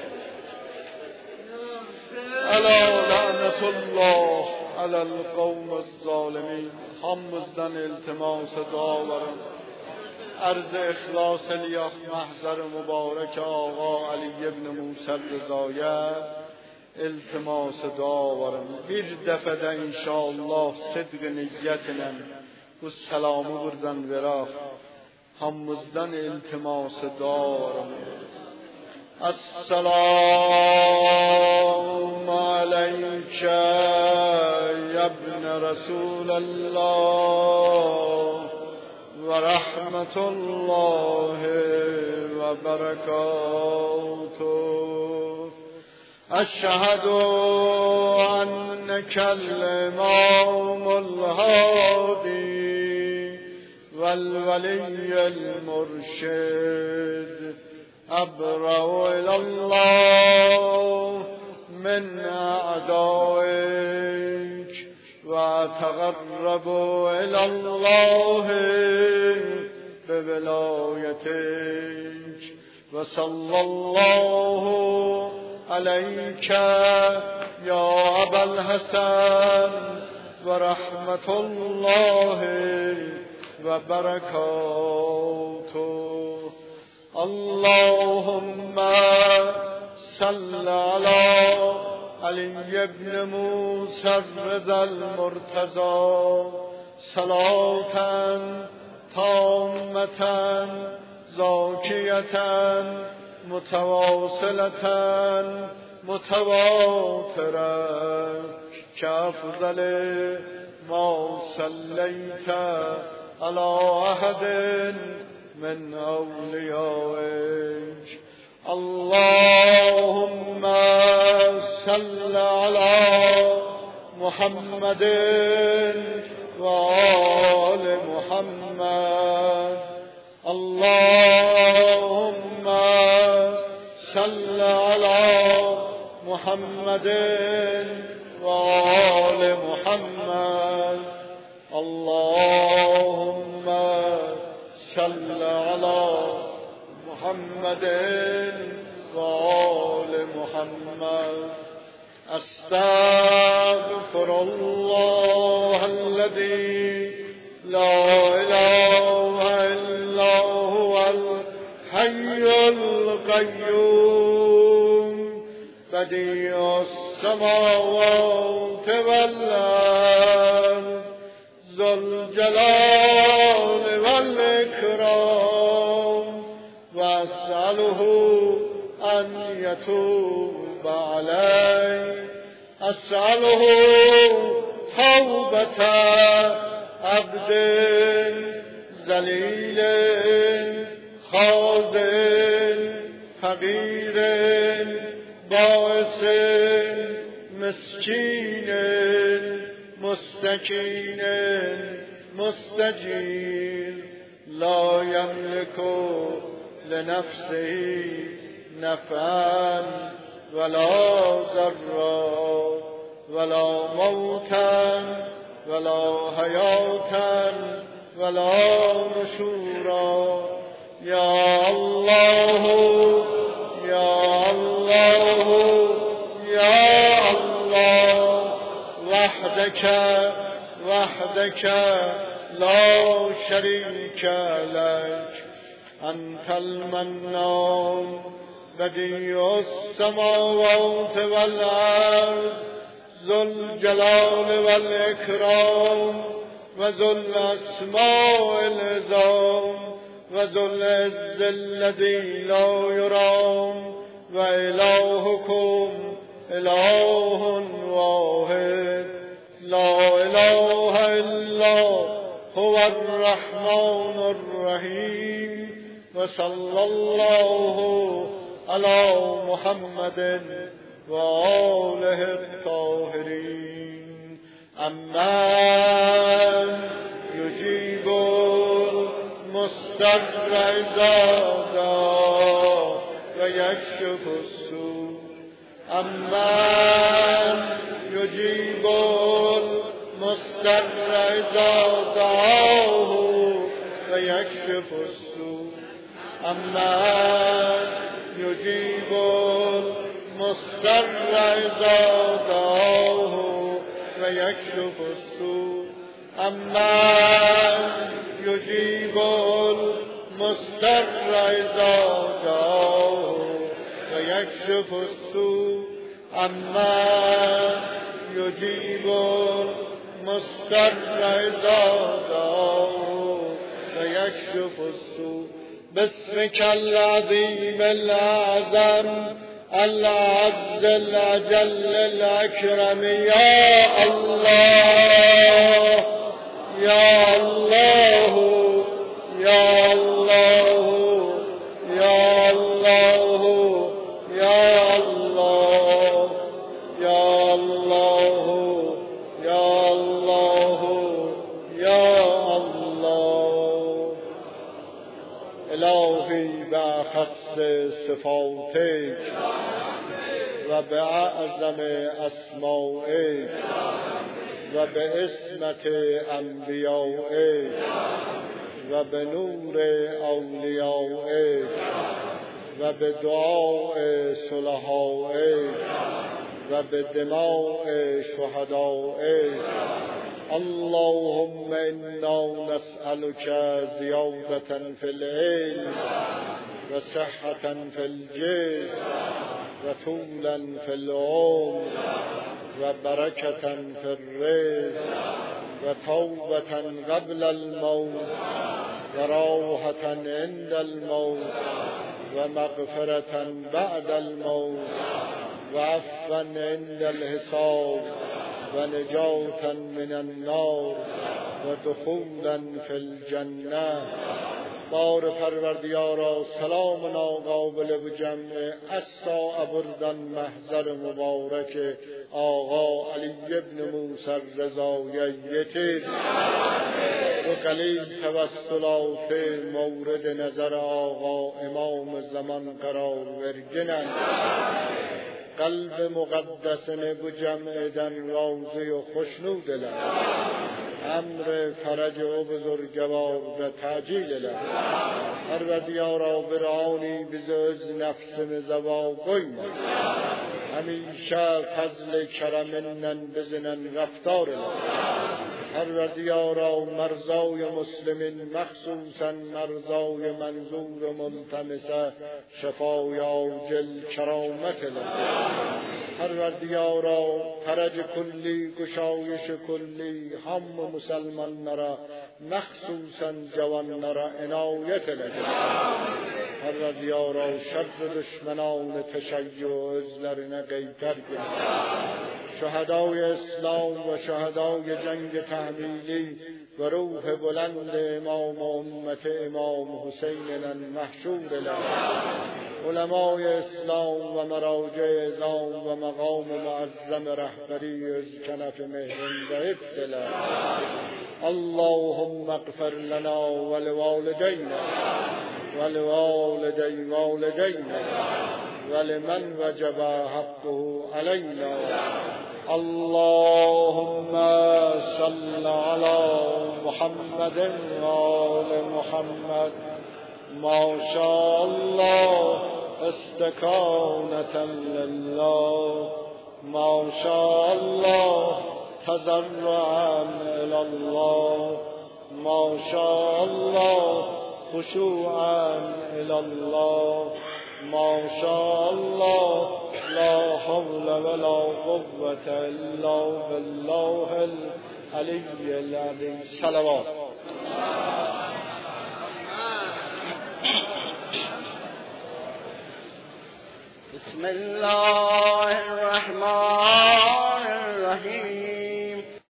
Ala lanetullah alel kavmez zalimin. Hamımızdan iltimas-ı dua varım. Arz-ı ihlas eliyah mahzar mübarek Ağa Ali ibn Musa Rıza'ya iltimas-ı dua varım. Bir dəfədə inşallah sidq-i niyyətlə bu selamı buradan verək. Hamımızdan iltimas-ı dua varım. Esselamu aleyke ibn Resulallah ve rahmetullahi ve berekatuhu. Eşhedü ennekel imamul hadi vel veliyyel murşid abra'u ilallah min a'daik ve tegarrabu ilallah bi velayetik ve sallallahu aleyke ya Ebel Hasan ve rahmetullahi ve berekatuhu. Allahümme salli ala Ali ibn Musa Rıza'l Murtaza salaten tammeten zakiyeten mutavasileten mutavatiren kafzali ma salleyte ala ahadin min awliyaik. Allahümme salli ala Muhammedin ve ali Muhammed. اللهم صل على محمد وآل محمد. اللهم صل على محمد وآل محمد. استغفر الله الذي لا إله إلا هو الحي القيوم بديع السماوات والأرض ذو الجلال والإكرام وأسأله أن يتوب علي. أسأله توبة عبد ذليل خاضع فقير بائس مسكين مستكين مستجير لا يملك لنفسه نفعا ولا ضرا ولا موتا ولا حياة ولا نشورا. يا الله يا الله يا الله وحدك وحدك لا شريك لك. أنت المنان بديع السماوات والأرض ذو الجلال والإكرام وذو الأسماء العظام وذو العز الذي لا يرام. وإلهكم إله واحد لا إله إلا هو الرحمن الرحيم. وصلى الله على محمد وآله الطاهرين. أمن يجيب المضطر إذا دعا ويكشف السوء. أمن يجيب المضطر إذا دعاه ويكشف السوء. أمن يجيب المضطر إذا دعاه ويكشف السوء. أمن يجيب المضطر إذا دعاه ويكشف السوء. أمن يجيب المضطر إذا دعاه ويكشف السوء. باسمك العظيم الأعظم العز الأجل الأكرم يا الله يا الله يا الله يا الله يا الله يا الله يا الله يا الله. إلهي بأخص صفاتك وبأعظم أسمائك وباسمة أنبيائك وبنور أوليائك وبدعاء صلحائك وبدماء شهدائك. اللهم إنا نسألك زيادة في العلم وصحة في الجسم وطولا في العمر وبركة في الرزق وتوبة قبل الموت وراحة عند الموت ومغفرة بعد الموت وعفوا عند الحساب ونجاة من النار ودخولا في الجنة بار پروردگارا سلام ناقابل به جمع اسا ابردن محضر مبارک آقا علی ابن موسی رضاییت و قلیل توسلات مورد نظر آقا امام زمان قرار ورگنن قلب مقدسن به جمع دن راضی و خوشنود لن امر فرج و بزرگوار و تعجیل لن پروردگارا برانی بزوز نفس مزوا قیم همیشه فضل کرمنن بزنن رفتار لن پروردگارا مرزای مسلمین مخصوصا مرزای منظور ملتمسه شفای عاجل کرامت لن پروردگارا فرج کلی گشایش کلی هم مسلمان نرا مخصوصا جوان نرا عنایت لن پروردگارا شر دشمنان تشیع ازلرن قیتر کن شهدای اسلام و شهدای جنگ تحمیلی و روح بلند امام امت امام حسین محشور لن علمای اسلام و مراجع اعظام و مقام معظم رهبری از کنف مهرین و حفظ لن اللهم اغفر لنا ولوالدینا ولوالدی والدینا ولمن وجب حقه علينا اللهم صل على محمد وآل محمد ما شاء الله استكانة لله ما شاء الله تضرعا إلى الله ما شاء الله خشوعا إلى الله ما شاء الله لا حول ولا قوة إلا بالله العلي العظيم صلوات بسم الله الرحمن الرحيم